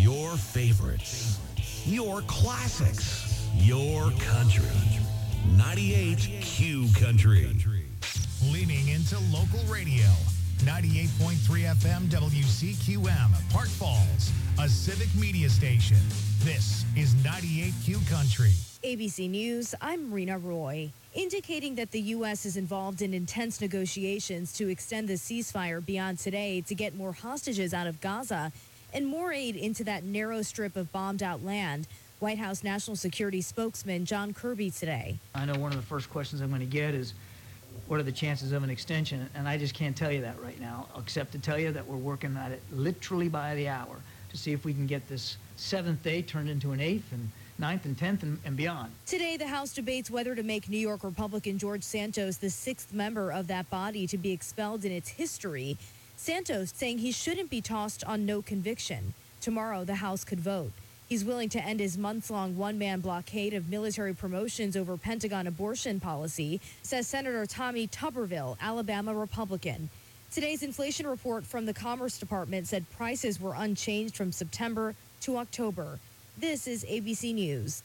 Your favorites. Your classics. Your country. 98 Q Country. Leaning into local radio. 98.3 FM WCQM, Park Falls, a civic media station. This is 98 Q Country. ABC News, I'm Rena Roy. Indicating that the U.S. is involved in intense negotiations to extend the ceasefire beyond today to get more hostages out of Gaza and more aid into that narrow strip of bombed-out land. White House National Security spokesman John Kirby today. I know one of the first questions I'm going to get is, what are the chances of an extension? And I just can't tell you that right now, except to tell you that we're working at it literally by the hour to see if we can get this 7th day turned into an 8th and 9th and 10th and beyond. Today, the House debates whether to make New York Republican George Santos the 6th member of that body to be expelled in its history. Santos saying he shouldn't be tossed on no conviction. Tomorrow, the House could vote. He's willing to end his months-long one-man blockade of military promotions over Pentagon abortion policy, says Senator Tommy Tuberville, Alabama Republican. Today's inflation report from the Commerce Department said prices were unchanged from September to October. This is ABC News.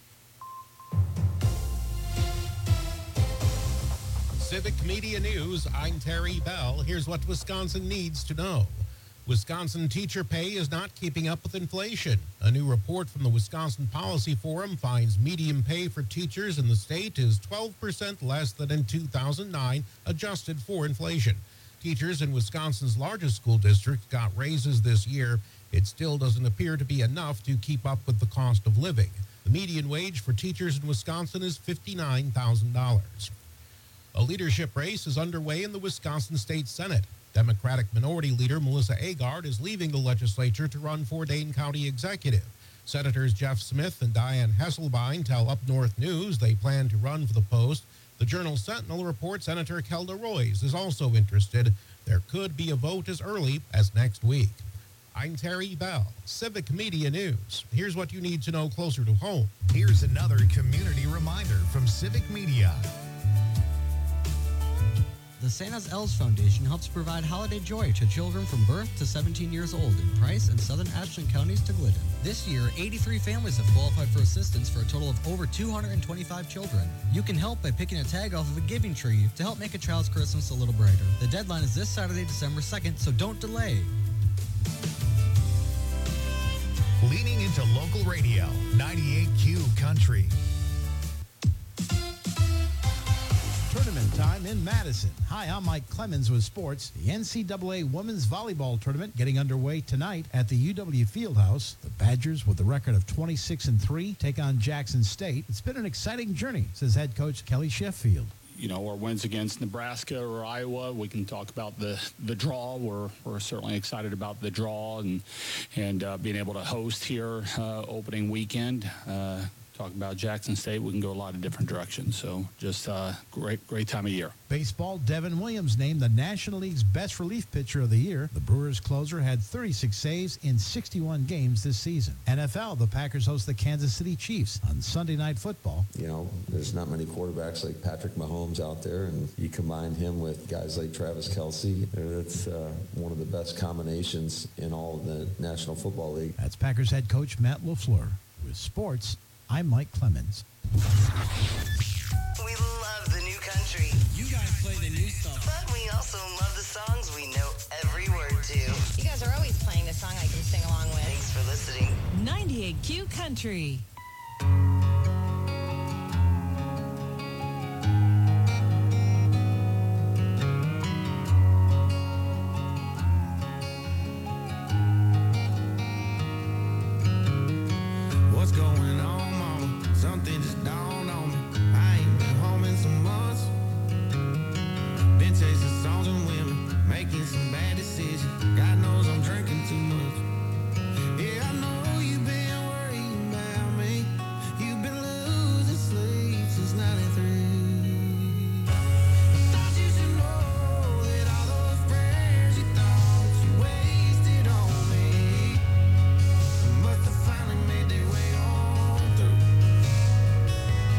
Civic Media News, I'm Terry Bell. Here's what Wisconsin needs to know. Wisconsin teacher pay is not keeping up with inflation. A new report from the Wisconsin Policy Forum finds median pay for teachers in the state is 12% less than in 2009, adjusted for inflation. Teachers in Wisconsin's largest school district got raises this year. It still doesn't appear to be enough to keep up with the cost of living. The median wage for teachers in Wisconsin is $59,000. A leadership race is underway in the Wisconsin State Senate. Democratic Minority Leader Melissa Agard is leaving the legislature to run for Dane County Executive. Senators Jeff Smith and Diane Hesselbein tell Up North News they plan to run for the post. The Journal Sentinel reports Senator Kelda Roys is also interested. There could be a vote as early as next week. I'm Terry Bell, Civic Media News. Here's what you need to know closer to home. Here's another community reminder from Civic Media. The Santa's Elves Foundation helps provide holiday joy to children from birth to 17 years old in Price and Southern Ashland counties to Glidden. This year, 83 families have qualified for assistance for a total of over 225 children. You can help by picking a tag off of a giving tree to help make a child's Christmas a little brighter. The deadline is this Saturday, December 2nd, so don't delay. Leaning into local radio, 98Q Country. Tournament time in Madison. Hi, I'm Mike Clemens with sports. The NCAA Women's Volleyball Tournament getting underway tonight at the UW Fieldhouse. The Badgers, with a record of 26-3, take on Jackson State. It's been an exciting journey, says head coach Kelly Sheffield. You know, our wins against Nebraska or Iowa, we can talk about the draw. We're certainly excited about the draw and being able to host here opening weekend. Talk about Jackson State, we can go a lot of different directions. So just great time of year. Baseball, Devin Williams named the National League's best relief pitcher of the year. The Brewers closer had 36 saves in 61 games this season. NFL, the Packers host the Kansas City Chiefs on Sunday Night Football. You know, there's not many quarterbacks like Patrick Mahomes out there, and you combine him with guys like Travis Kelce. That's one of the best combinations in all of the National Football League. That's Packers head coach Matt LaFleur. With sports, I'm Mike Clemens. We love the new country. You guys play the new stuff. But we also love the songs we know every word to. You guys are always playing a song I can sing along with. Thanks for listening. 98Q Country. What's going on, mama? Something just dawned on me. I ain't been home in some months. Been chasing songs and women, making some bad decisions. God knows I'm drinking too much. Yeah, I know you've been worrying about me. You've been losing sleep since 93. Thought you should know that all those prayers you thought you wasted on me must have finally made their way on through.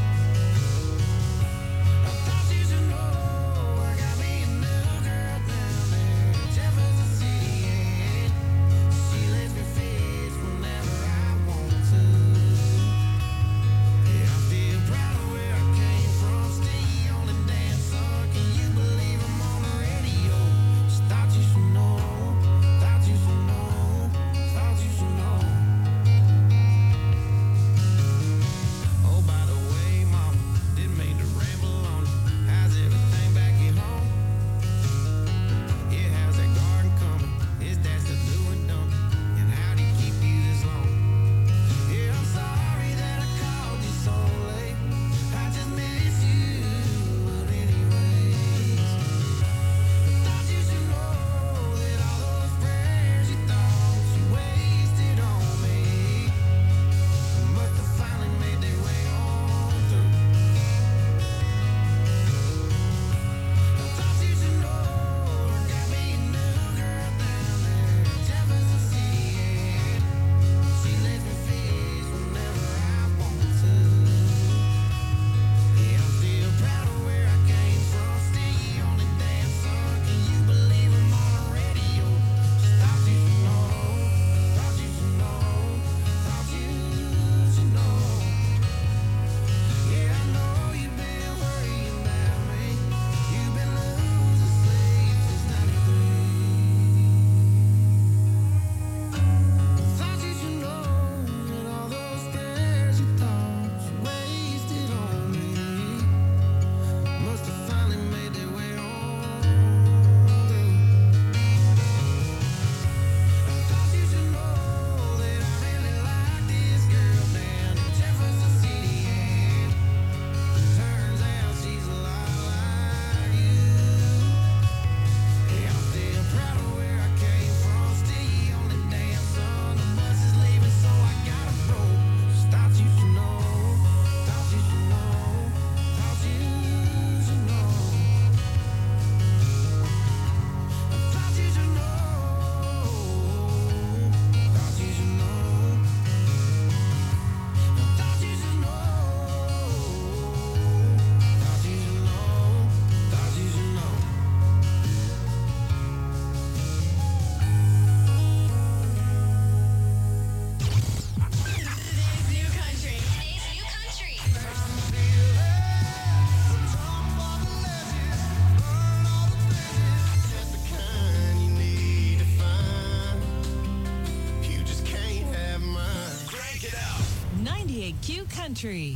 98Q Country.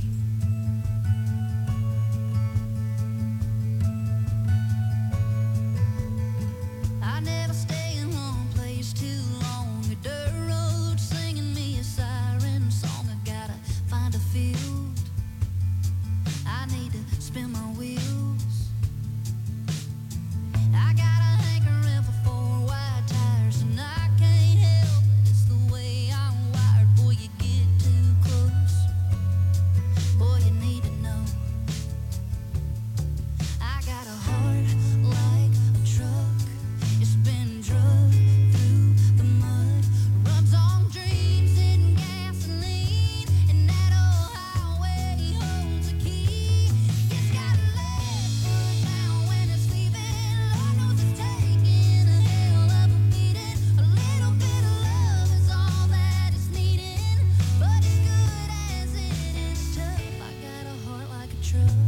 I never stay in one place too long. A dirt road singing me a siren song. I gotta find a field. I need to spin my wheels. I got a hankering for four wide tires, and I can't help it. It's the way I'm wired. Boy, you get too close. Boy, you need to know. I got a heart like a truck. It's been drugged through the mud. Runs on dreams and gasoline. And that old highway holds a key. It's got a left foot down when it's leaving. Lord knows it's taking a hell of a beating. A little bit of love is all that it's needing. But as good as it is tough, I got a heart like a truck.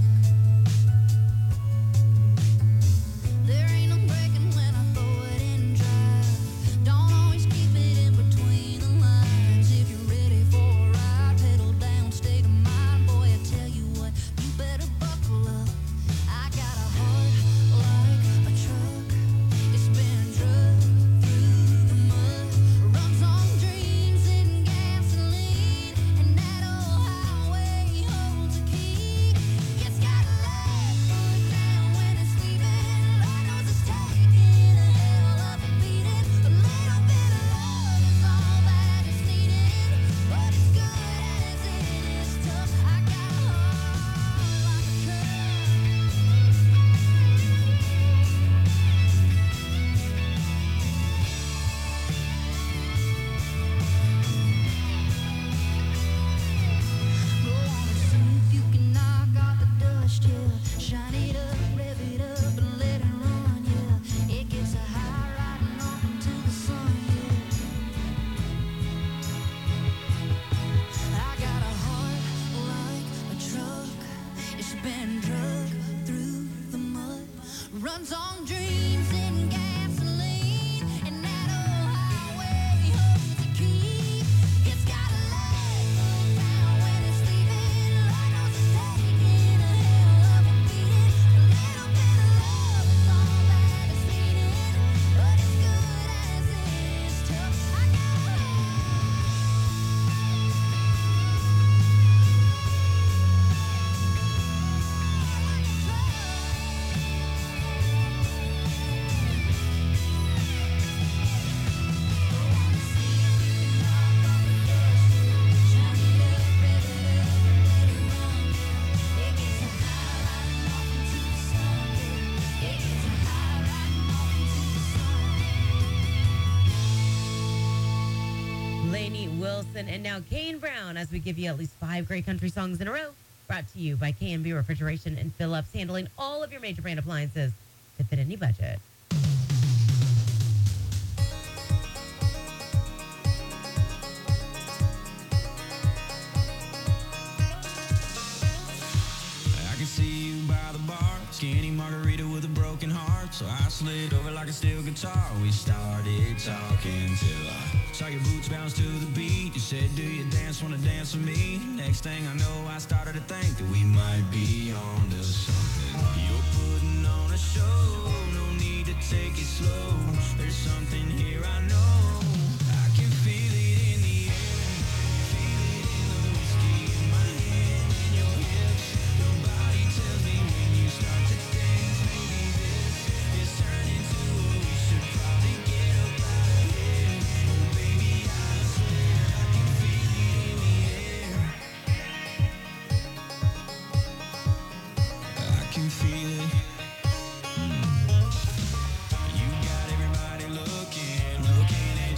There ain't no breaking when I throw it in drive. Don't always keep it in between the lines. If you're ready for a ride, pedal down, state of mind. Boy, I tell you what, you better buckle up. I got a heart like a truck. It's been drugged through the mud. Runs on dreams and gasoline. And that old highway holds a key. It's got a left foot down when it's leaving. Lord knows it's taking a hell of a beating. A little bit of love is all that it's needing. But as good as it is tough, I got a heart like a truck. Go on and see if you can knock off the dust, yeah. Shine it up, rev it up, and let it run, yeah. It gets a high riding off into the sun, yeah. I got a heart like a truck. It's been drugged through the mud. Runs on dreams and gasoline. And that old highway holds the key. It's got a left foot down when it's leaving. Lord knows it's taking a hell of a beating. A little bit of love is all that it's needing. But as good as it is tough, I got a Lainey Wilson and now Kane Brown as we give you at least 5 great country songs in a row. Brought to you by K&B Refrigeration and Phillips, handling all of your major brand appliances to fit any budget. I can see you by the bar, skinny margarita with a broken heart. So I slid over like a steel guitar. We started talking till I saw your boots bounce to the beat. You said, do you dance, wanna dance with me? Next thing I know, I started to think that we might be on to something. You're putting on a show, no need to take it slow. There's something here I know. I can feel it in the air, feel it in the whiskey in my hand, in your hips. Your body tells me when you start to dance, maybe this is turning to what we should probably get up out of here. Oh baby, I swear I can feel it in the air. I can feel it. You got everybody looking at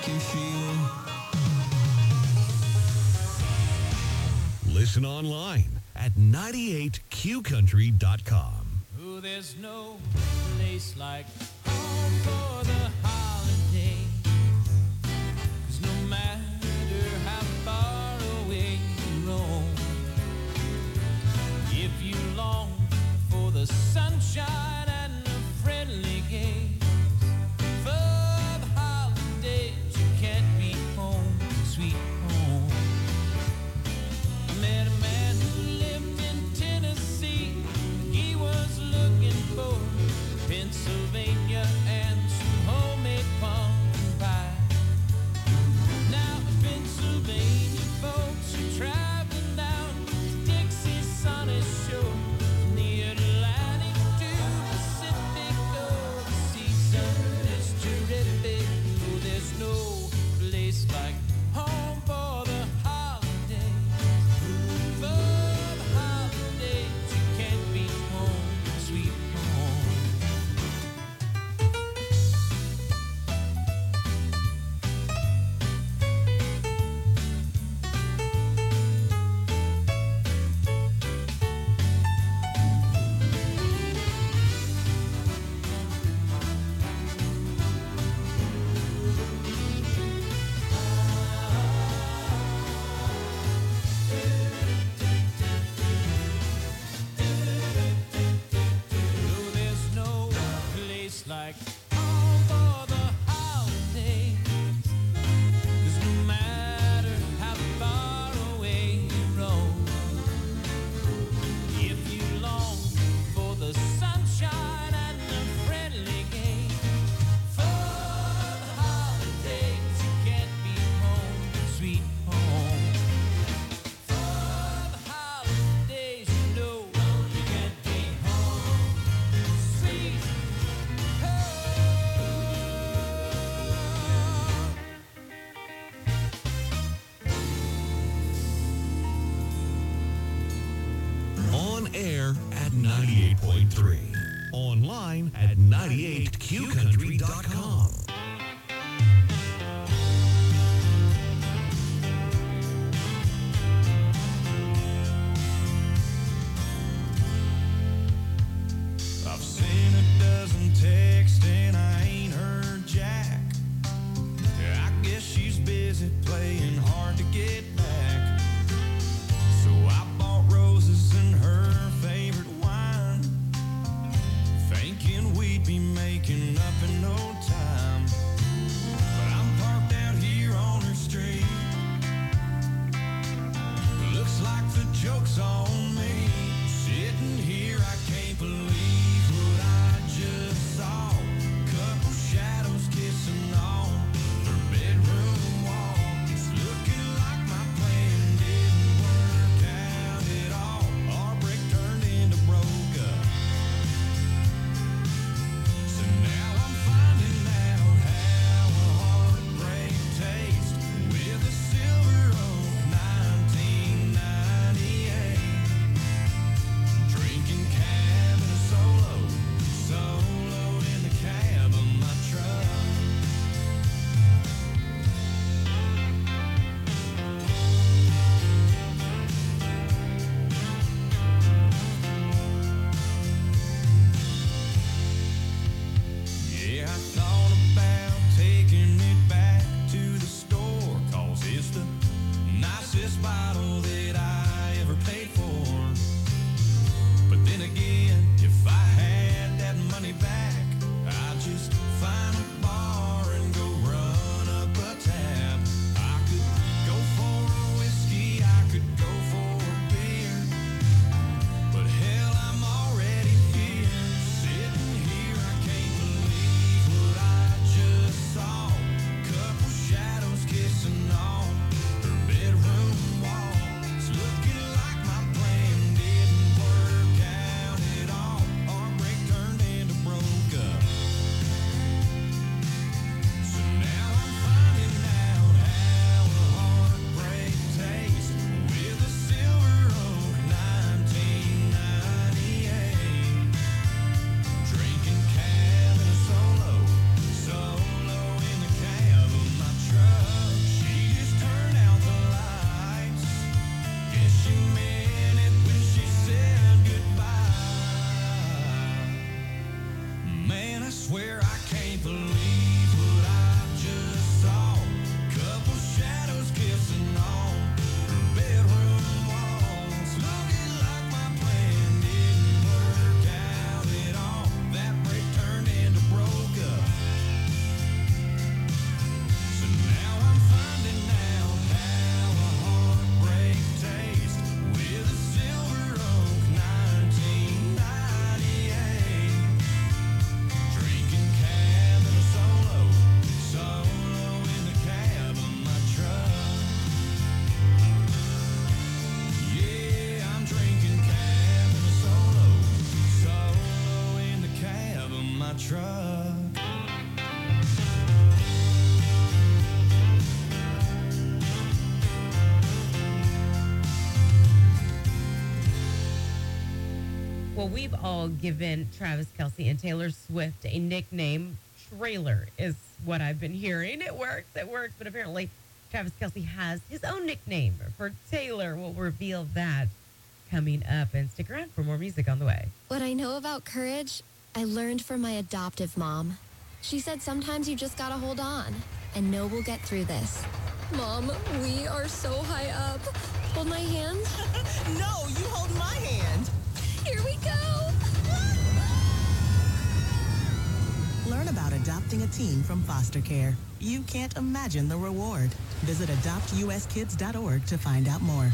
you feel. Listen online at 98qcountry.com. Oh, there's no place like home for the holiday. 'Cause no matter how far away you roam, if you long for the sunshine and the friendly games, for the holidays you can't be home, sweet home. I met a man who lived in Tennessee. He was looking for Pennsylvania and some homemade pumpkin pie. Now Pennsylvania folks are traveling down to Dixie's sunny shore, from the Atlantic to Pacific. Oh, the season is terrific. Oh, there's no place like home for the holidays. For the holidays, you can't beat home, sweet home. No, there's no place like home for the holidays. 'Cause no matter how far away you roam, if you long for the sunshine and the friendly game, for the holidays you can't be home, sweet home. For the holidays you know you can't be home, sweet home. On air at 98.3. Online at 98qcountry.com. I've seen a dozen texts and I ain't heard Jack. I guess she's busy playing hard to get back. So I bought roses and her favorite wine, thinking we'd be making up in no time. Well, we've all given Travis Kelce and Taylor Swift a nickname. Trailer is what I've been hearing. It works, but apparently Travis Kelce has his own nickname for Taylor. We'll reveal that coming up, and stick around for more music on the way. What I know about courage, I learned from my adoptive mom. She said sometimes you just gotta hold on and know we'll get through this. Mom, we are so high up. Hold my hand. No, you hold my hand. Here we go. Learn about adopting a teen from foster care. You can't imagine the reward. Visit adoptuskids.org to find out more.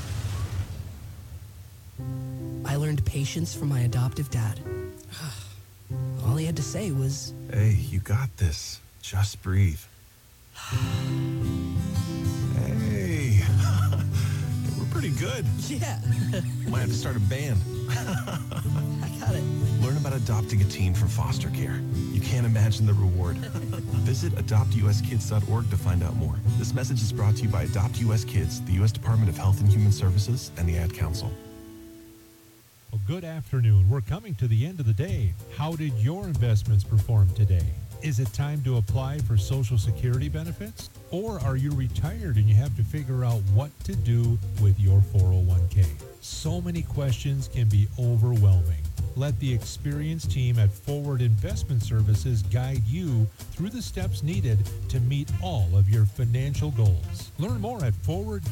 I learned patience from my adoptive dad. All he had to say was, "Hey, you got this. Just breathe." Hey, we're pretty good. Yeah. Might have to start a band. I got it. Learn about adopting a teen from foster care. You can't imagine the reward. Visit adoptuskids.org to find out more. This message is brought to you by Adopt US Kids, the U.S. Department of Health and Human Services, and the Ad Council. Well, good afternoon. We're coming to the end of the day. How did your investments perform today? Is it time to apply for Social Security benefits? Or are you retired and you have to figure out what to do with your 401k? So many questions can be overwhelming. Let the experienced team at Forward Investment Services guide you through the steps needed to meet all of your financial goals. Learn more at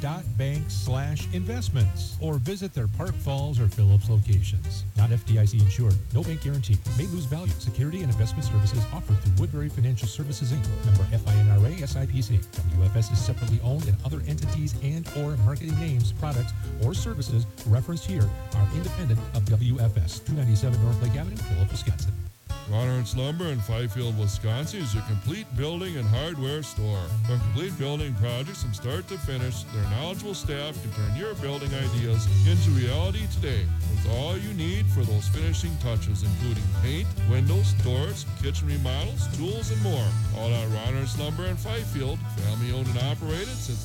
forward.bank/investments or visit their Park Falls or Phillips locations. Not FDIC insured. No bank guarantee. May lose value. Security and investment services offered through Woodbury Financial Services, Inc. Member FINRA SIPC. WFS is separately owned, and other entities and or marketing names, products, or services referenced here are independent of WFS. 297 North Lake Avenue, Phillips, Wisconsin. Ronhardt's Lumber in Fifield, Wisconsin is your complete building and hardware store. For complete building projects from start to finish, their knowledgeable staff can turn your building ideas into reality today with all you need for those finishing touches, including paint, windows, doors, kitchen remodels, tools, and more. All at Ronhardt's Lumber in Fifield, family owned and operated since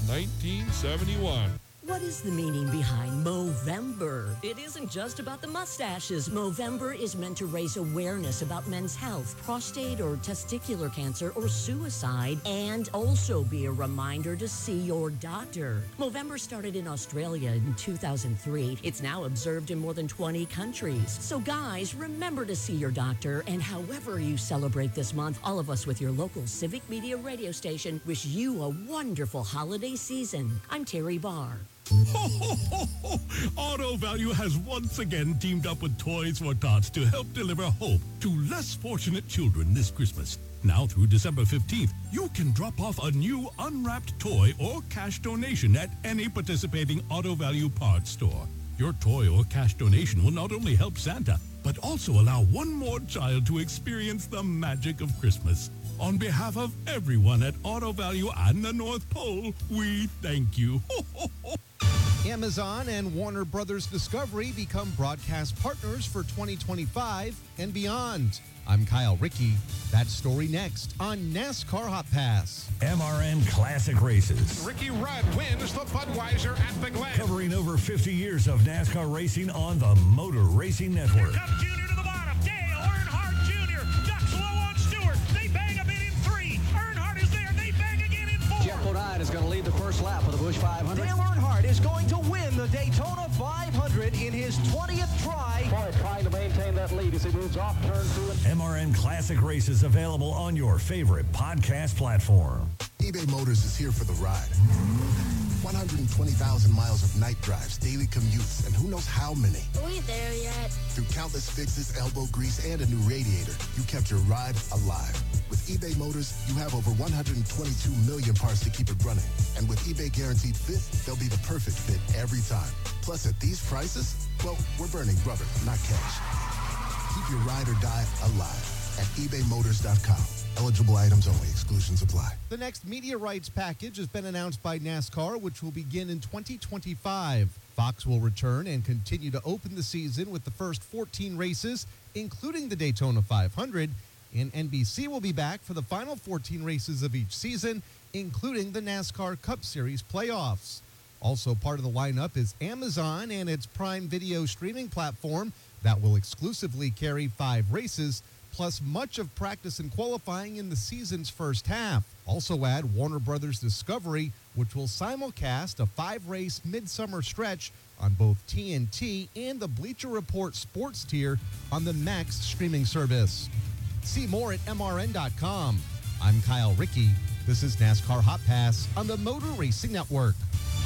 1971. What is the meaning behind Movember? It isn't just about the mustaches. Movember is meant to raise awareness about men's health, prostate or testicular cancer, or suicide, and also be a reminder to see your doctor. Movember started in Australia in 2003. It's now observed in more than 20 countries. So guys, remember to see your doctor, and however you celebrate this month, all of us with your local Civic Media radio station wish you a wonderful holiday season. I'm Terry Barr. Ho, ho, ho, ho. Auto Value has once again teamed up with Toys for Tots to help deliver hope to less fortunate children this Christmas. Now through December 15th, you can drop off a new unwrapped toy or cash donation at any participating Auto Value parts store. Your toy or cash donation will not only help Santa, but also allow one more child to experience the magic of Christmas. On behalf of everyone at Auto Value and the North Pole, we thank you. Ho, ho, ho. Amazon and Warner Brothers Discovery become broadcast partners for 2025 and beyond. I'm Kyle Rickey. That story next on NASCAR Hot Pass. MRN Classic Races. Ricky Rudd wins the Budweiser at the Glen. Covering over 50 years of NASCAR racing on the Motor Racing Network. Here comes Junior to the bottom. Dale Earnhardt Jr. ducks low on Stewart. They bang a bit in 3. Earnhardt is there. They bang again in 4. Jeff Bodine is going to lead the first lap of the Busch 500. Dale Earnhardt is going to win the Daytona 500 in his 20th try. Boy, trying to maintain that lead as he moves off turn 2. MRN Classic Races available on your favorite podcast platform. eBay Motors is here for the ride. 120,000 miles of night drives, daily commutes, and who knows how many. Are we there yet? Through countless fixes, elbow grease, and a new radiator, you kept your ride alive. With eBay Motors, you have over 122 million parts to keep it running. And with eBay Guaranteed Fit, they'll be the perfect fit every time. Plus, at these prices, well, we're burning rubber, not cash. Keep your ride or die alive at ebaymotors.com. Eligible items only. Exclusions apply. The next media rights package has been announced by NASCAR, which will begin in 2025. Fox will return and continue to open the season with the first 14 races, including the Daytona 500, and NBC will be back for the final 14 races of each season, including the NASCAR Cup Series playoffs. Also part of the lineup is Amazon and its Prime Video streaming platform that will exclusively carry 5 races, plus much of practice and qualifying in the season's first half. Also add Warner Brothers Discovery, which will simulcast a 5-race midsummer stretch on both TNT and the Bleacher Report Sports tier on the Max streaming service. See more at MRN.com. I'm Kyle Rickey. This is NASCAR Hot Pass on the Motor Racing Network.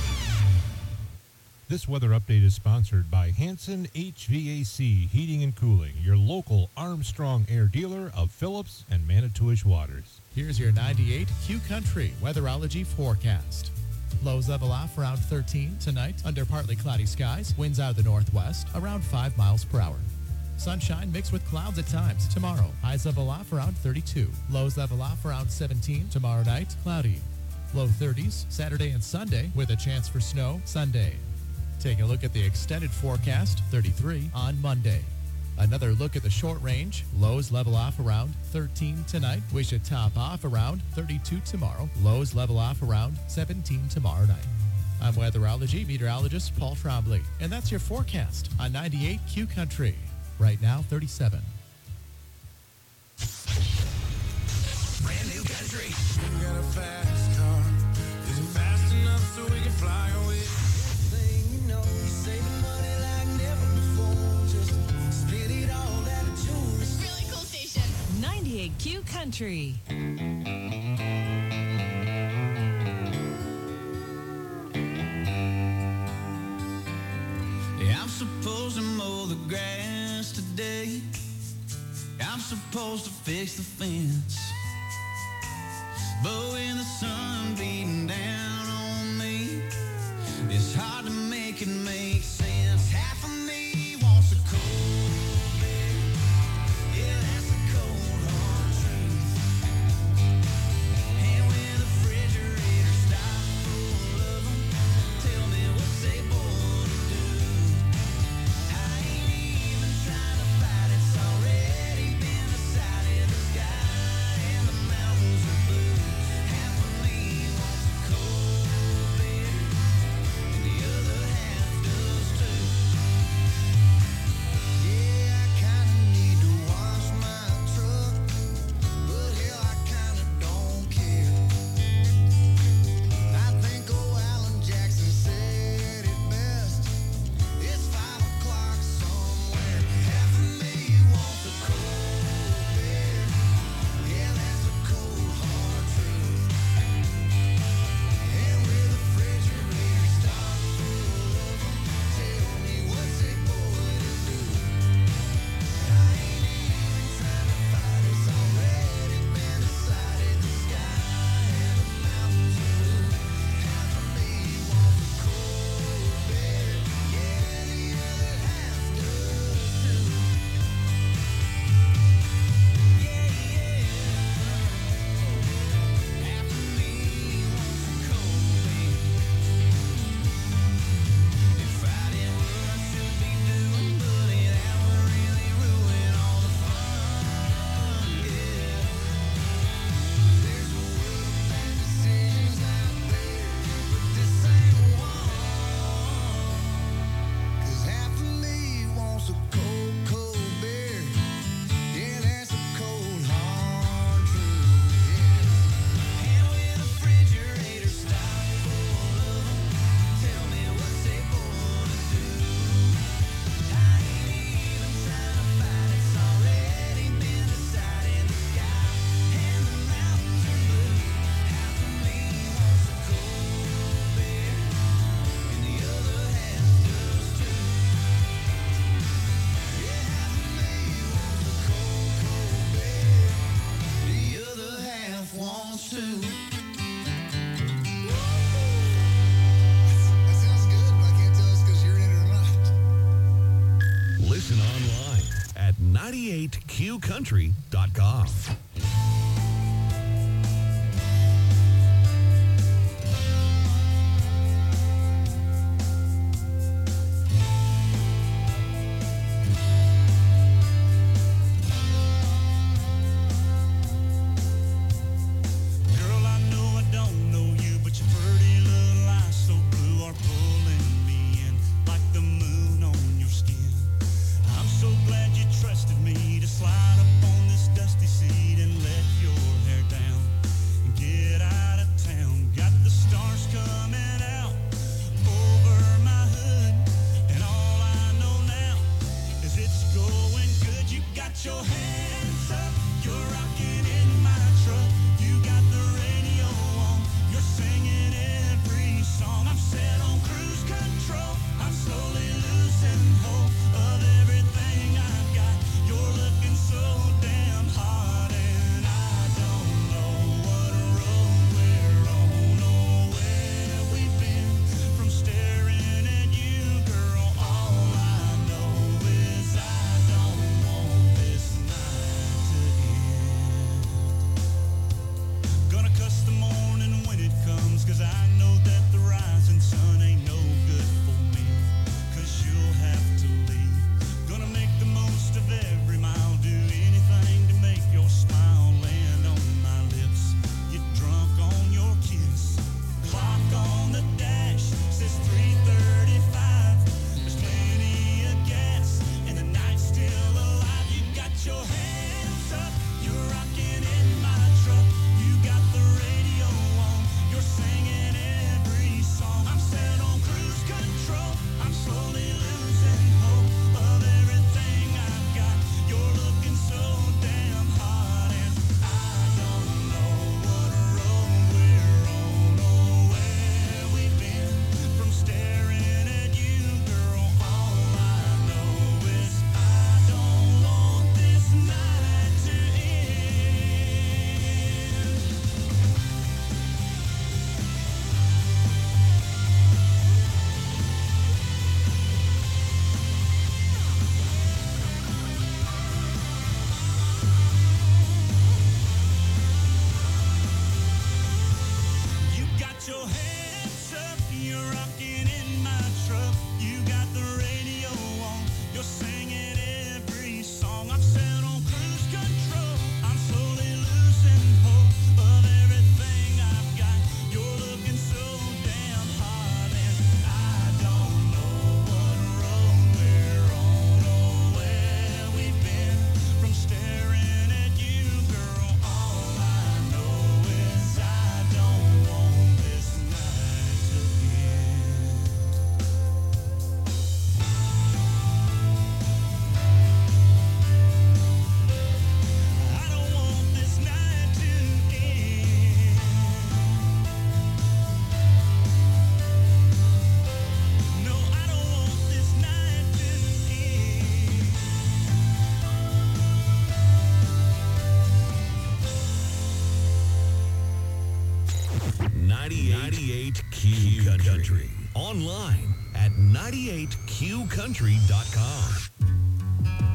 This weather update is sponsored by Hanson HVAC Heating and Cooling, your local Armstrong Air dealer of Phillips and Manitowish Waters. Here's your 98 Q Country weatherology forecast. Lows level off around 13 tonight under partly cloudy skies. Winds out of the northwest around 5 miles per hour. Sunshine mixed with clouds at times tomorrow. Highs level off around 32. Lows level off around 17 tomorrow night. Cloudy. Low 30s Saturday and Sunday with a chance for snow Sunday. Take a look at the extended forecast, 33 on Monday. Another look at the short range. Lows level off around 13 tonight. We should top off around 32 tomorrow. Lows level off around 17 tomorrow night. I'm weatherology meteorologist Paul Trombley, and that's your forecast on 98 Q Country. Right now, 37. Brand new country. We got a fast car. Is it fast enough so we can fly away? Thing you know, you're saving money like never before. Just spit it all out of yours. Really cool station. 98Q Country. Yeah, I'm supposed to mow the grass today. I'm supposed to fix the fence. But when the sun beating down on me, it's hard to make it make sense. Half of me wants a cold beer. Yeah, that's a cold hard truth. And when the refrigerator stops full of them, tell me what's they born to do. I ain't even trying to fight, it's already been decided. The sky and the mountains are blue. Half of me wants a cold beer, and the other half does too. Yeah, I kinda need to wash my truck, but hell, I kinda don't care. I think old Alan Jackson said it best. It's 5 o'clock somewhere. Half of me wants a cold beer. Yeah, that's a cold hard truth. And with the refrigerator stocked full of them, tell me what's it going to do. I ain't even trying to fight, it's already been decided. The sky and the mountains are blue. Half of me wants a cold beer. Yeah, the other half does too. Yeah, yeah. Half of me wants a cold beer. If I did what I should be doing, buddy, that would really ruin all the fun. Yeah. There's a world of bad decisions out there, but this ain't one. 'Cause half of me wants a cold, cold beer. Yeah, that's a cold, hard truth. Yeah. And when the refrigerator stocked full of them, tell me what's they gonna do. I ain't even trying to fight, it's already been decided. The sky and the mountains are blue. Half of me wants a cold beer, and the other half does too. Yeah, half of me wants a cold, cold beer. The other half wants to. That sounds good, but I can't tell us 'cause you're in it or not. Listen online at 98qcountry.com. Girl, I know I don't know you, but your pretty little eyes so blue are pulling me in like the moon on your skin. I'm so your hands up, you're rocking in my truck. You got the radio on, you're singing every song. I'm set on cruise control, I'm slowly losing hope of everything I've got. You're looking so damn hot, and I don't know what road we're on or where we've been. From staring at you, girl, all I know is I don't want this night to end. I don't want this night to end. No, I don't want this night to end. 98 Q Country. Online at 98QCountry.com.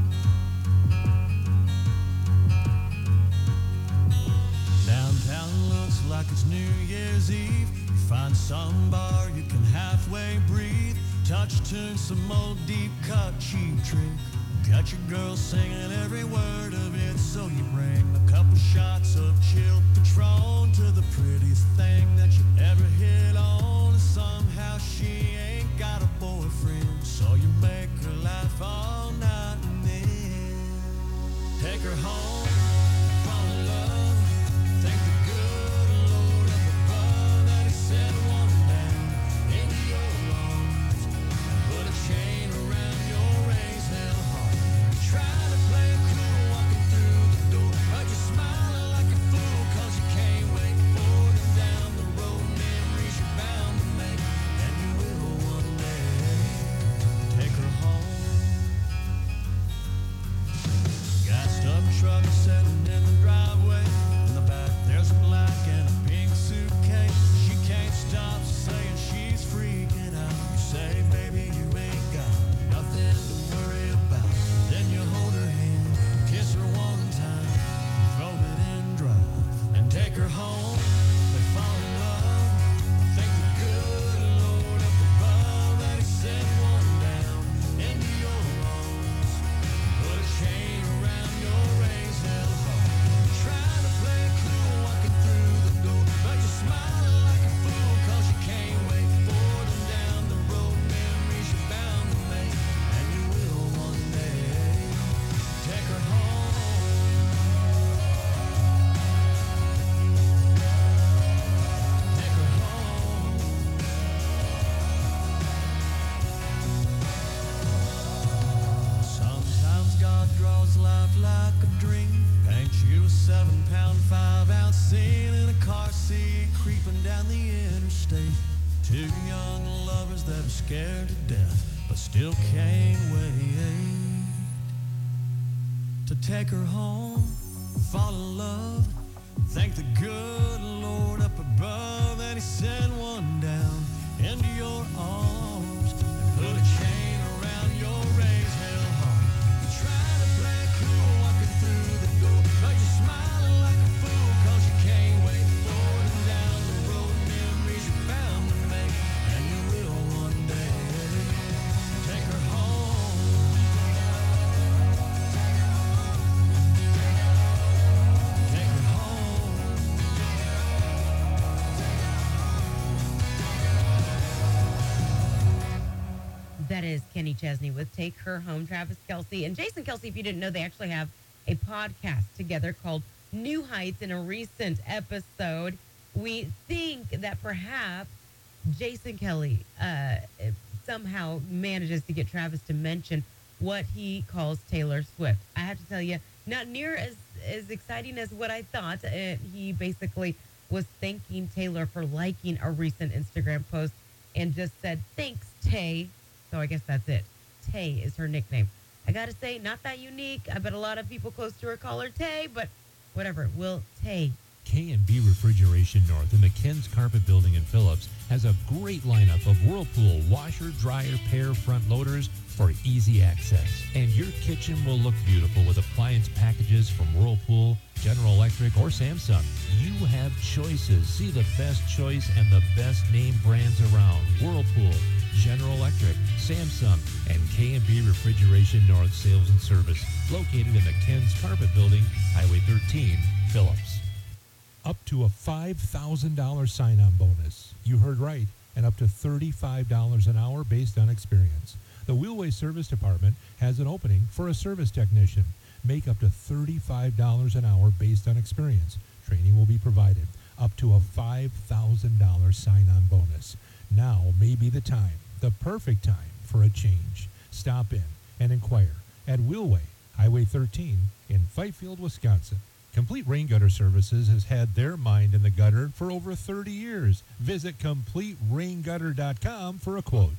Downtown looks like it's New Year's Eve. You find some bar you can halfway breathe. Touch tune, some old deep cut cheap trick. Got your girl singing every word of it, so you bring a couple shots of chilled Patron to the prettiest thing that you ever hit on. Somehow she ain't got a boyfriend, so you make her laugh all night and then take her home, fall in love. Thank the good Lord up above that he sent one down into your arms. Put a chain around your raised hell heart. Try to play it cool walking through the door, but you're smiling like a fool 'cause you can't wait for them down the road. Memories you're bound to make, and you will one day. Take her home. Gassed up truck sitting in the driveway. In the back there's a black and a pink suitcase. She can't stop saying she's freaking out. You say, baby, you ain't got nothing to worry about. Then you hold her hand, kiss her one time, throw it in drive, and take her home. They fall in love. Thank the good Lord up above that he sent one down into your arms. Put a chain around your raised hell heart. Try to play it cool walking through the door, but you're smiling like a fool 'cause you can't wait for them down the road. Memories you're bound to make, and you will one day. Take her home. Take her home. Sometimes God draws life like a dream. Paints you a 7-pound, 5-ounce scene in a car seat, creeping down the interstate. Two young lovers that are scared to death, but still can't wait to take her home, fall in love. Thank the good Lord up above that he sent one down into your arms and put a chain around your raised hell heart. You try to play it cool walking through the door, but you're smiling like a fool 'cause you can't wait for them down the road. Memories you're bound to make, and you will one day. Take her home. Take her home. That is Kenny Chesney with Take Her Home, Travis Kelce. And Jason Kelce, if you didn't know, they actually have a podcast together called New Heights. In a recent episode, we think that perhaps Jason Kelly somehow manages to get Travis to mention what he calls Taylor Swift. I have to tell you, not near as exciting as what I thought. He basically was thanking Taylor for liking a recent Instagram post and just said, "Thanks, Tay." So I guess that's it. Tay is her nickname. I got to say, not that unique. I bet a lot of people close to her call her Tay, but whatever. We'll take K&B Refrigeration North in the Ken's Carpet Building in Phillips has a great lineup of Whirlpool washer, dryer, pair front loaders for easy access. And your kitchen will look beautiful with appliance packages from Whirlpool, General Electric, or Samsung. You have choices. See the best choice and the best name brands around. Whirlpool, General Electric, Samsung, and K&B Refrigeration North Sales and Service, located in the Ken's Carpet Building, Highway 13, Phillips. Up to a $5,000 sign-on bonus. You heard right, and up to $35 an hour based on experience. The Wheelway Service Department has an opening for a service technician. Make up to $35 an hour based on experience. Training will be provided. Up to a $5,000 sign-on bonus. Now may be the time, the perfect time for a change. Stop in and inquire at Wheelway, Highway 13 in Fifield, Wisconsin. Complete Rain Gutter Services has had their mind in the gutter for over 30 years. Visit CompleteRainGutter.com for a quote.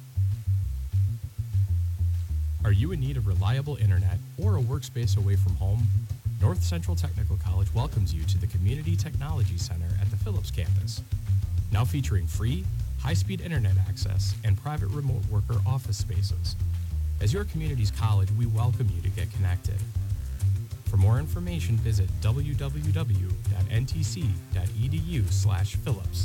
Are you in need of reliable internet or a workspace away from home? North Central Technical College welcomes you to the Community Technology Center at the Phillips campus. Now featuring free, high-speed internet access and private remote worker office spaces. As your community's college, we welcome you to get connected. For more information, visit www.ntc.edu/Phillips.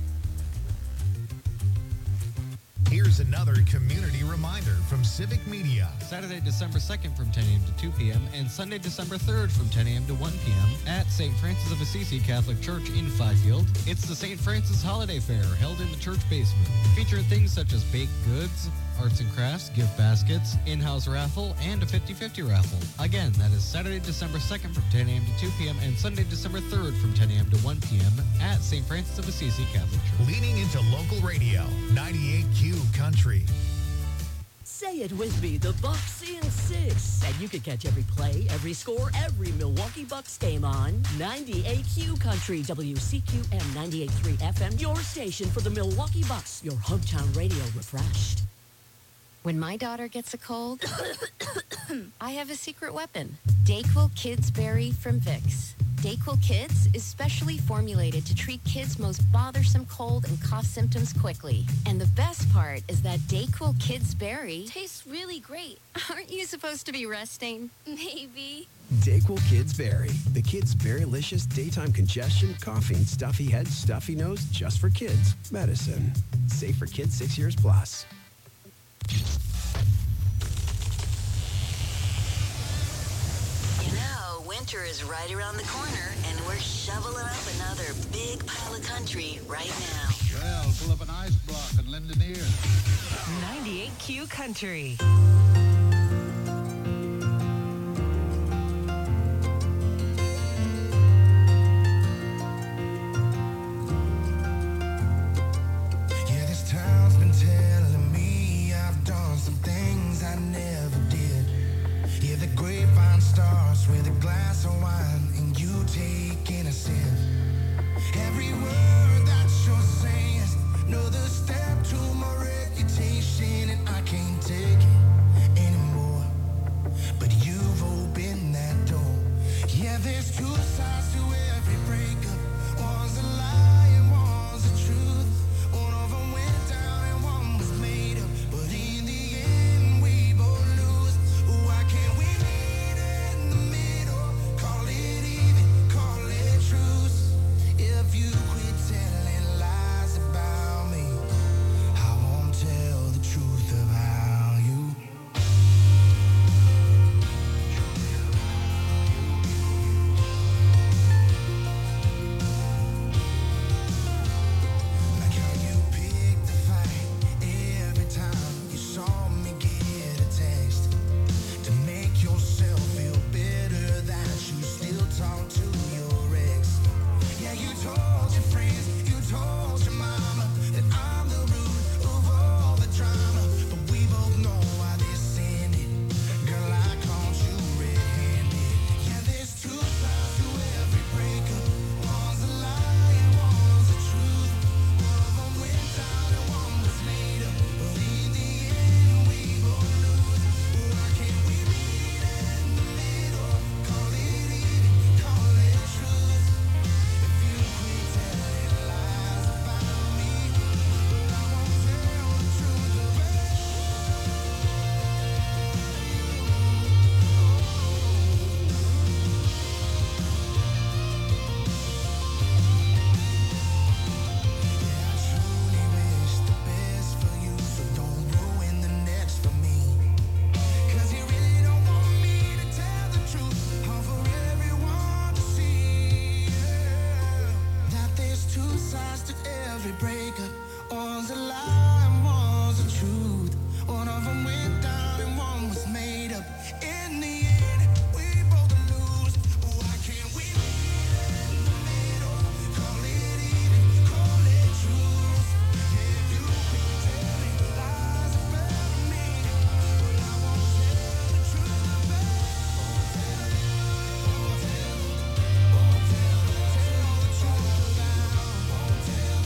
Here's another community reminder from Civic Media. Saturday, December 2nd from 10 a.m. to 2 p.m. and Sunday, December 3rd from 10 a.m. to 1 p.m. at St. Francis of Assisi Catholic Church in Fifield. It's the St. Francis Holiday Fair held in the church basement, featuring things such as baked goods, arts and crafts, gift baskets, in-house raffle, and a 50-50 raffle. Again, that is Saturday, December 2nd from 10 a.m. to 2 p.m. and Sunday, December 3rd from 10 a.m. to 1 p.m. at St. Francis of Assisi Catholic Church. Leaning into local radio, 98Q Country. Say it with me, the Bucks in 6. And you can catch every play, every score, every Milwaukee Bucks game on 98Q Country, WCQM 98.3 FM, your station for the Milwaukee Bucks, your hometown radio refreshed. When my daughter gets a cold, I have a secret weapon. DayQuil Kids Berry from Vicks. DayQuil Kids is specially formulated to treat kids' most bothersome cold and cough symptoms quickly. And the best part is that DayQuil Kids Berry tastes really great. Aren't you supposed to be resting? Maybe. DayQuil Kids Berry. The kids' berry-licious daytime congestion, coughing, stuffy head, stuffy nose, just for kids. Medicine. Safe for kids 6 years plus. You know, winter is right around the corner, and we're shoveling up another big pile of country right now. Well, pull up an ice block and lend an ear. 98Q Country. Yeah, this town's been telling me I've done some things I never did. Yeah, the grapevine starts with a glass of wine and you taking a sip. Every word that you're saying is another step to my reputation, and I can't take it anymore. every breakup. All's a lie and one's the truth. One of them went down and one was made up. In the end, we both lose. Why can't we meet in the middle? Call it even, call it truth. If you keep telling lies about me, well, I won't tell the truth about you. Won't tell the truth about. Won't tell.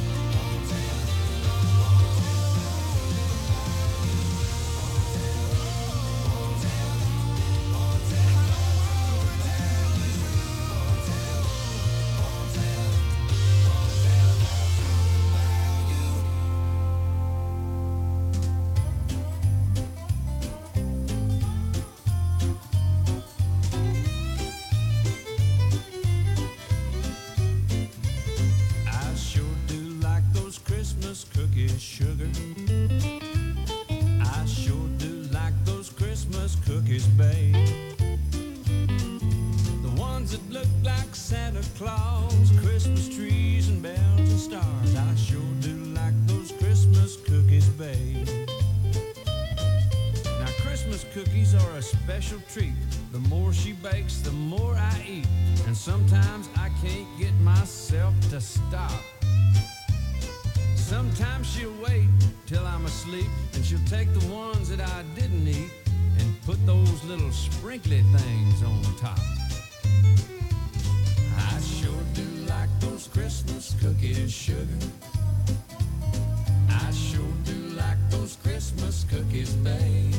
I sure do like those Christmas cookies, sugar. I sure do like those Christmas cookies, babe. The ones that look like Santa Claus, Christmas trees and bells and stars. I sure do like those Christmas cookies, babe. Now Christmas cookies are a special treat. The more she bakes, the more I eat. And sometimes I can't get myself to stop. Sometimes she'll wait till I'm asleep, and she'll take the ones that I didn't eat and put those little sprinkly things on top. I sure do like those Christmas cookies, sugar. I sure do like those Christmas cookies, babe.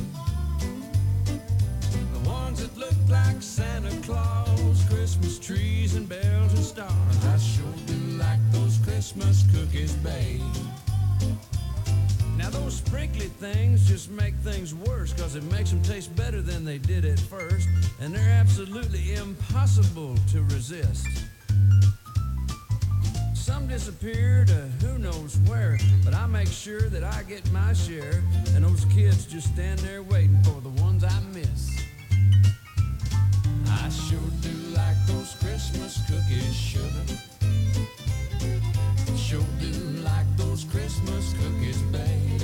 The ones that look like Santa Claus, Christmas trees and bells and stars. I sure do like those Christmas cookies, babe. Now those sprinkly things just make things worse, 'cause it makes them taste better than they did at first, and they're absolutely impossible to resist. Some disappear to who knows where, but I make sure that I get my share, and those kids just stand there waiting for the ones I miss. I sure do like those Christmas cookies, sugar. Sure do like those Christmas cookies, babe.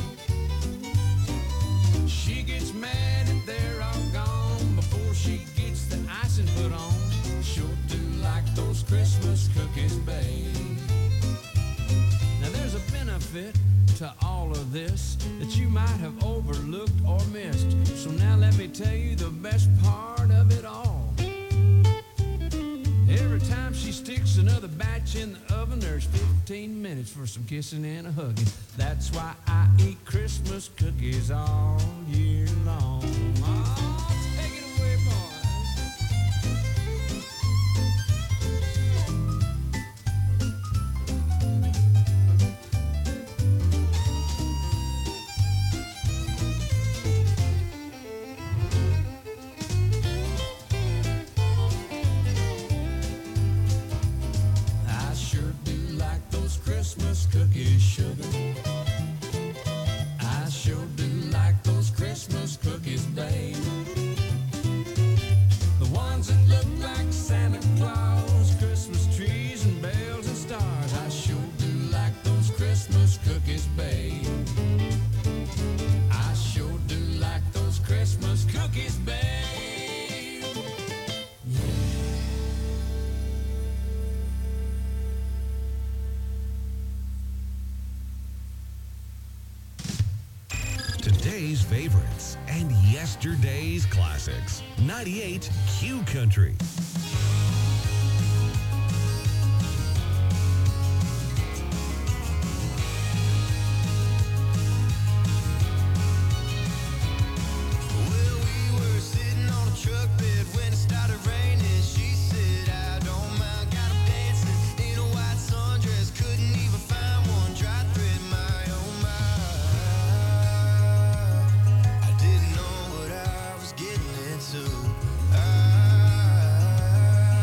She gets mad if they're all gone before she gets the icing put on. Sure do like those Christmas cookies, babe. Now there's a benefit to all of this that you might have overlooked or missed. So now let me tell you the best part of it all. Every time she sticks another batch in the oven, there's 15 minutes for some kissing and a hugging. That's why I eat Christmas cookies all year long. Oh, take it away, boys. Christmas cookies, sugar. I sure do like those Christmas cookies, babe. The ones that look like Santa Claus, Christmas trees and bells and stars. I sure do like those Christmas cookies, babe. I sure do like those Christmas cookies, babe. Today's favorites and yesterday's classics. 98 Q Country. Well, we were sitting on a truck bed when it started raining. She said, I don't mind, got 'em dancing in a white sundress. Couldn't even find one dry thread, my oh my. I didn't know what I was getting into.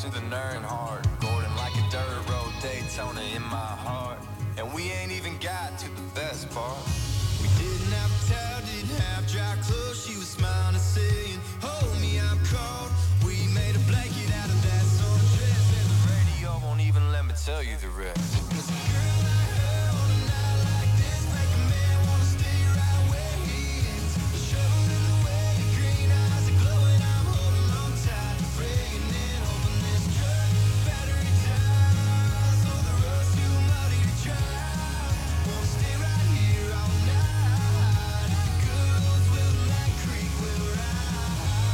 to the nerd hard. Gordon like a dirt road Daytona in my heart. And we ain't even got to the best part. We didn't have a towel, didn't have dry clothes. She was smiling and saying, hold me, I'm cold. We made a blanket out of that sundress, and the radio won't even let me tell you the rest. 'Cause a girl like her on a night like this make a man wanna stay right where he is. Shoveled in the way, green eyes are glowing. I'm holding on tight, praying and hoping this truck battery dies. Oh, the road's too muddy to drive. Wanna stay right here all night. If the good ones will, Black Creek will rise.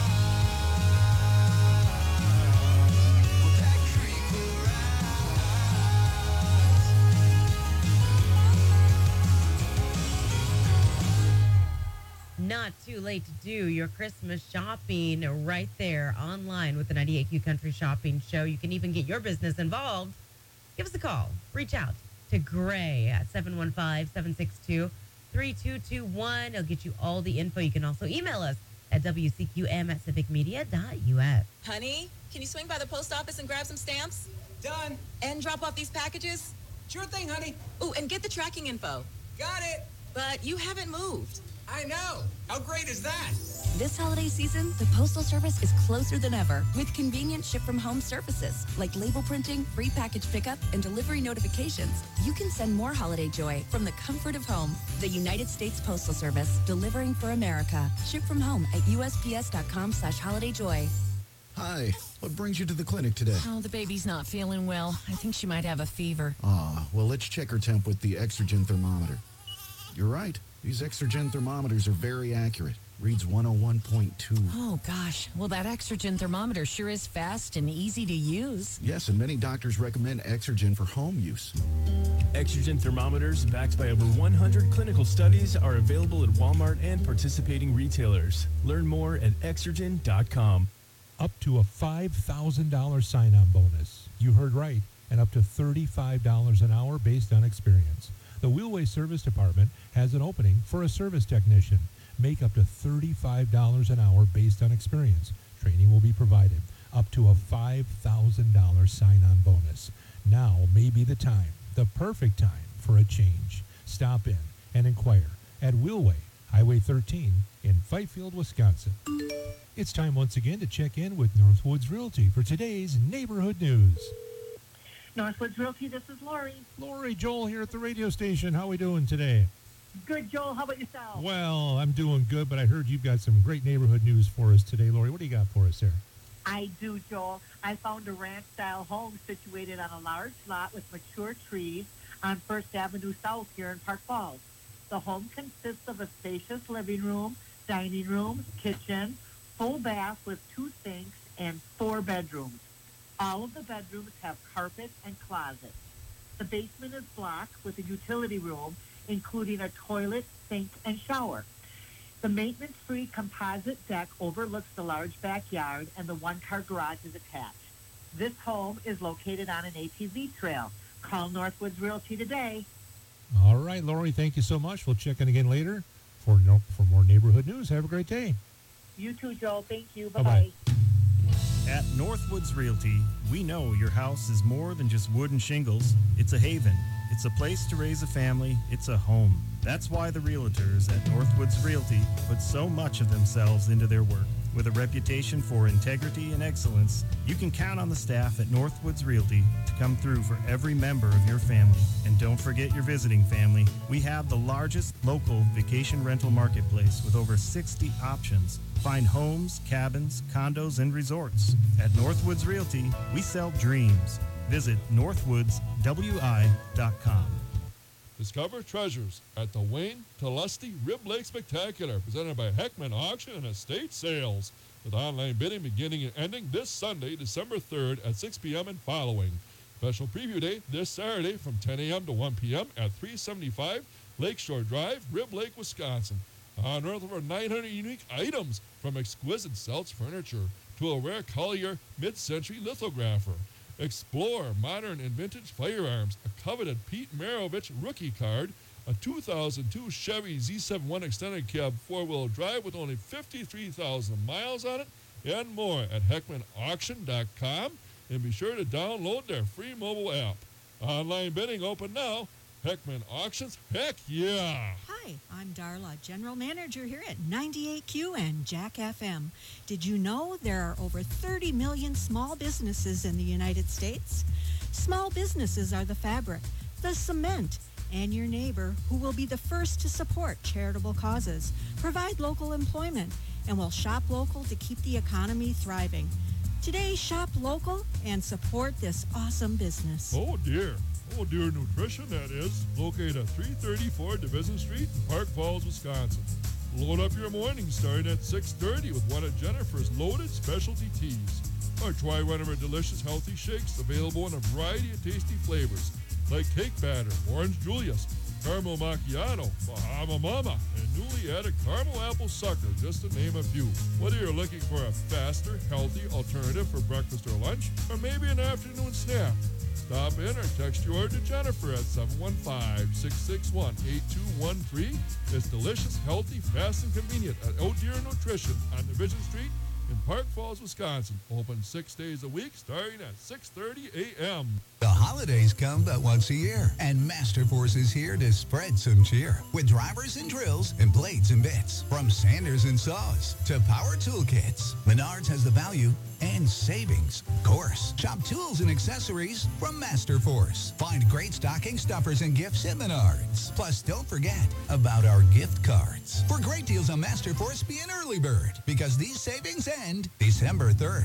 Well, that creek will Not too late to do your Christmas shopping right there online with the 98Q Country Shopping Show. You can even get your business involved. Give us a call. Reach out to Gray at 715-762-3221. He'll get you all the info. You can also email us at wcqm@civicmedia.us. Honey, can you swing by the post office and grab some stamps? Done. And drop off these packages? Sure thing, honey. Ooh, and get the tracking info. Got it. But you haven't moved. I know. How great is that? This holiday season, the Postal Service is closer than ever with convenient ship-from-home services like label printing, free package pickup, and delivery notifications. You can send more holiday joy from the comfort of home. The United States Postal Service, delivering for America. Ship from home at USPS.com/holidayjoy. Hi, what brings you to the clinic today? Oh, the baby's not feeling well. I think she might have a fever. Well, let's check her temp with the Exergen thermometer. You're right. These Exergen thermometers are very accurate. Reads 101.2. Oh, gosh. Well, that Exergen thermometer sure is fast and easy to use. Yes, and many doctors recommend Exergen for home use. Exergen thermometers, backed by over 100 clinical studies, are available at Walmart and participating retailers. Learn more at Exergen.com. Up to a $5,000 sign-on bonus. You heard right. And up to $35 an hour based on experience. The Wheelway Service Department has an opening for a service technician. Make up to $35 an hour based on experience. Training will be provided. Up to a $5,000 sign-on bonus. Now may be the time, the perfect time for a change. Stop in and inquire at Wheelway, Highway 13 in Fifield, Wisconsin. It's time once again to check in with Northwoods Realty for today's neighborhood news. Northwoods Realty, this is Lori. Lori, Joel here at the radio station. How are we doing today? Good, Joel. How about yourself? Well, I'm doing good, but I heard you've got some great neighborhood news for us today. Lori, what do you got for us there? I do, Joel. I found a ranch-style home situated on a large lot with mature trees on First Avenue South here in Park Falls. The home consists of a spacious living room, dining room, kitchen, full bath with 2 sinks, and 4 bedrooms. All of the bedrooms have carpet and closets. The basement is blocked with a utility room, including a toilet, sink, and shower. The maintenance-free composite deck overlooks the large backyard, and the 1-car garage is attached. This home is located on an ATV trail. Call Northwoods Realty today. All right, Lori, thank you so much. We'll check in again later for more neighborhood news. Have a great day. You too, Joel. Thank you. Bye-bye. At Northwoods Realty, we know your house is more than just wood and shingles. It's a haven. It's a place to raise a family. It's a home. That's why the realtors at Northwoods Realty put so much of themselves into their work. With a reputation for integrity and excellence, you can count on the staff at Northwoods Realty to come through for every member of your family. And don't forget your visiting family. We have the largest local vacation rental marketplace with over 60 options. Find homes, cabins, condos, and resorts. At Northwoods Realty, we sell dreams. Visit northwoodswi.com. Discover treasures at the Wayne Telesti Rib Lake Spectacular, presented by Heckman Auction and Estate Sales, with online bidding beginning and ending this Sunday, December 3rd at 6 p.m. and following. Special preview day this Saturday from 10 a.m. to 1 p.m. at 375 Lakeshore Drive, Rib Lake, Wisconsin. Unearth over 900 unique items, from exquisite Seltz furniture to a rare Collier mid-century lithographer. Explore modern and vintage firearms, a coveted Pete Maravich rookie card, a 2002 Chevy Z71 extended cab 4-wheel drive with only 53,000 miles on it, and more at HeckmanAuction.com. and be sure to download their free mobile app. Online bidding open now. Heckman Auctions, heck yeah! Hi, I'm Darla, General Manager here at 98Q and Jack FM. Did you know there are over 30 million small businesses in the United States? Small businesses are the fabric, the cement, and your neighbor who will be the first to support charitable causes, provide local employment, and will shop local to keep the economy thriving. Today, shop local and support this awesome business. Oh dear Nutrition, that is, located at 334 Division Street in Park Falls, Wisconsin. Load up your morning starting at 6:30 with one of Jennifer's loaded specialty teas. Or try one of her delicious healthy shakes available in a variety of tasty flavors like cake batter, orange Julius, caramel macchiato, Bahama Mama, and newly added caramel apple sucker, just to name a few. Whether you're looking for a faster, healthy alternative for breakfast or lunch, or maybe an afternoon snack, stop in or text your order to Jennifer at 715-661-8213. It's delicious, healthy, fast, and convenient at Oh Dear Nutrition on Division Street in Park Falls, Wisconsin. Open 6 days a week starting at 6:30 a.m. The holidays come but once a year, and Masterforce is here to spread some cheer with drivers and drills and blades and bits. From sanders and saws to power tool kits, Menards has the value and savings. Of course, shop tools and accessories from Masterforce. Find great stocking stuffers and gifts at Menards. Plus, don't forget about our gift cards. For great deals on Masterforce, be an early bird because these savings end December 3rd.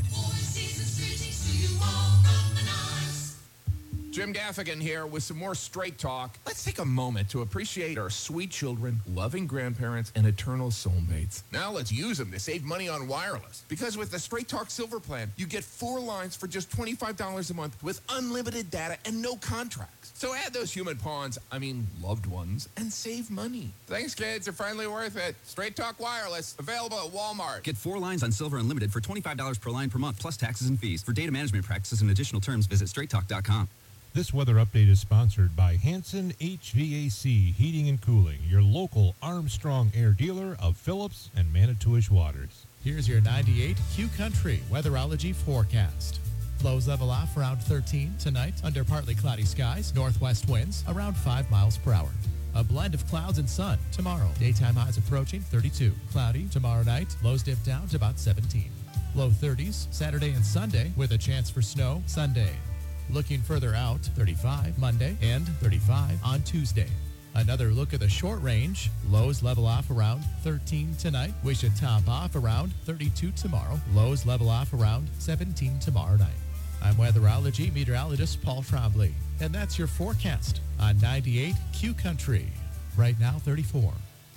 Jim Gaffigan here with some more Straight Talk. Let's take a moment to appreciate our sweet children, loving grandparents, and eternal soulmates. Now let's use them to save money on wireless. Because with the Straight Talk Silver Plan, you get 4 lines for just $25 a month with unlimited data and no contracts. So add those human pawns, loved ones, and save money. Thanks, kids. They're finally worth it. Straight Talk Wireless, available at Walmart. Get 4 lines on Silver Unlimited for $25 per line per month, plus taxes and fees. For data management practices and additional terms, visit straighttalk.com. This weather update is sponsored by Hanson HVAC Heating and Cooling, your local Armstrong Air dealer of Phillips and Manitowish Waters. Here's your 98 Q Country weatherology forecast. Lows level off around 13 tonight under partly cloudy skies, northwest winds around 5 miles per hour. A blend of clouds and sun tomorrow. Daytime highs approaching 32. Cloudy tomorrow night, lows dip down to about 17. Low 30s Saturday and Sunday with a chance for snow Sunday. Looking further out, 35 Monday and 35 on Tuesday. Another look at the short range. Lows level off around 13 tonight. We should top off around 32 tomorrow. Lows level off around 17 tomorrow night. I'm weatherology meteorologist Paul Trombley, and that's your forecast on 98 Q Country. Right now, 34.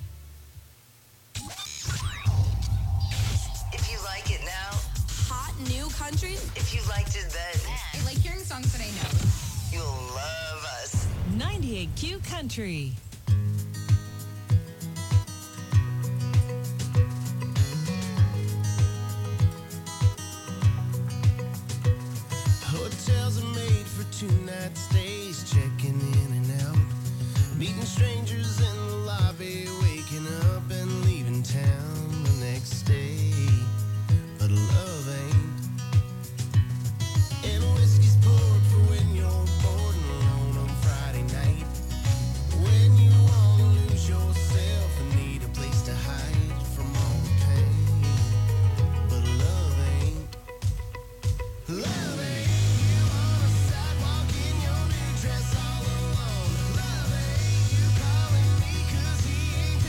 If you like it now, hot new country. if you liked it then, I like hearing songs that I know. you'll love us. 98 Q Country. Hotels are made for 2-night stays, checking in and out, meeting strangers in the lobby, waking up and leaving town the next day. But love ain't. And whiskey's poured for when you're bored and alone on Friday night, when you wanna lose yourself and need a place to hide from all the pain. But love ain't. Love ain't. Dress all alone. Love ain't you calling me 'cause he ain't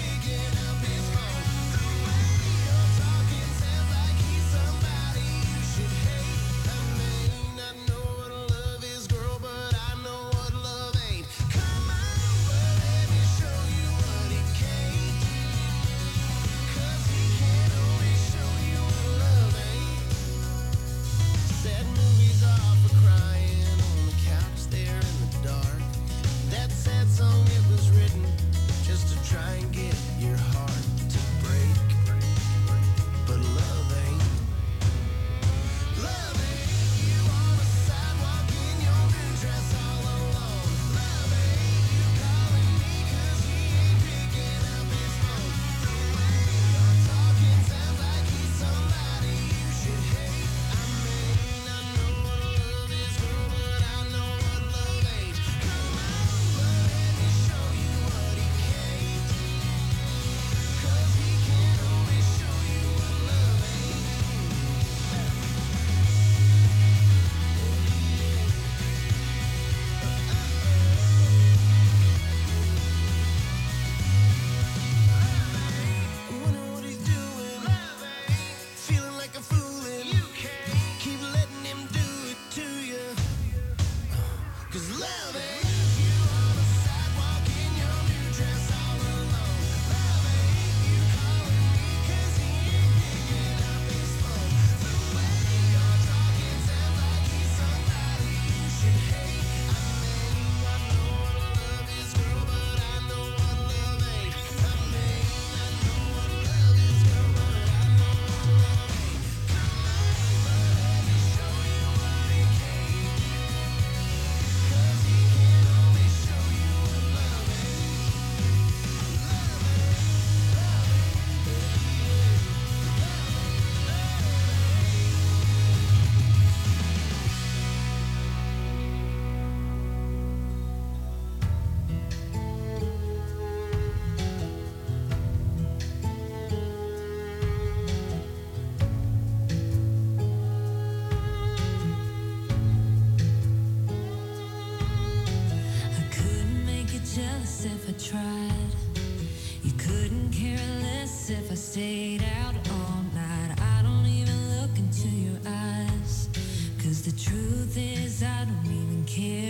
'Cause the truth is I don't even care.